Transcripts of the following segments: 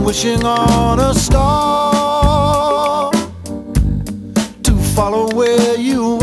wishing on a star to follow where you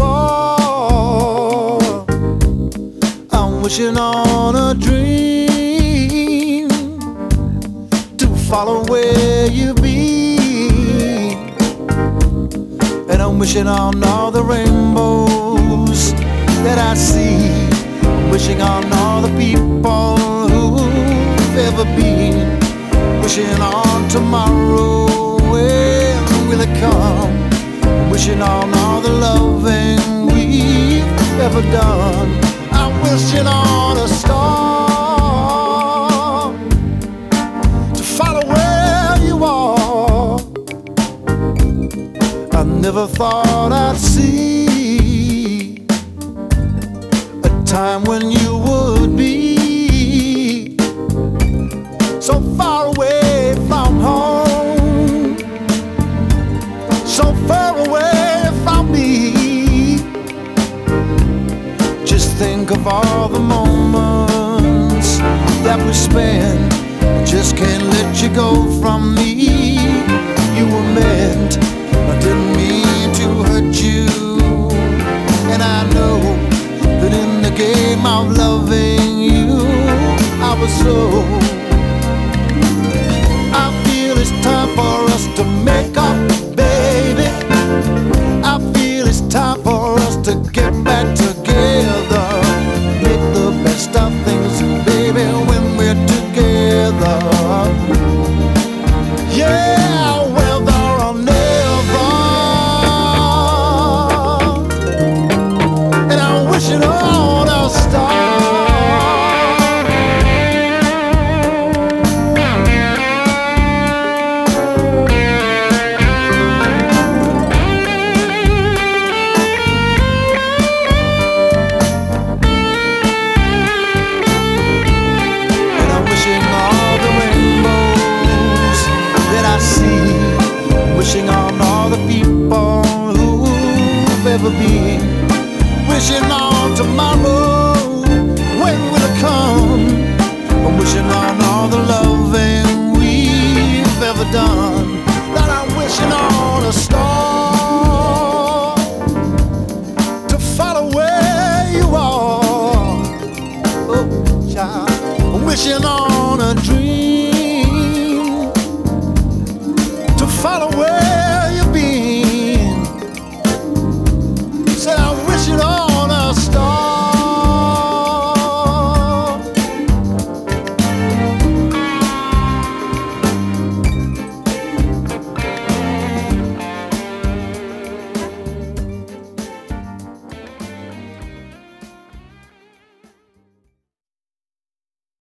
are. I'm wishing on a dream to follow where you've been. And I'm wishing on all the rainbows that I see. I'm wishing on all the people who've ever been. Wishing on tomorrow, when will it come? Wishing on all the loving we've ever done. I'm wishing on a star to follow where you are. I never thought I'd see a time when you would be so far away from home, so far away from me. Just think of all the moments that we spent. I just can't let you go from me. You were meant, I didn't mean to hurt you. And I know that in the game of loving you, I was so. It's time for us to make up, baby. I feel it's time for us to get back together. Make the best of things, baby, when we're together. Yeah, whether or never. And I'm wishing on a star. Wishing on all the people who've ever been. Wishing on tomorrow, when will it come? I'm wishing on all the loving we've ever done. That I'm wishing on a star to follow where you are. Oh, child, I'm wishing on a dream to follow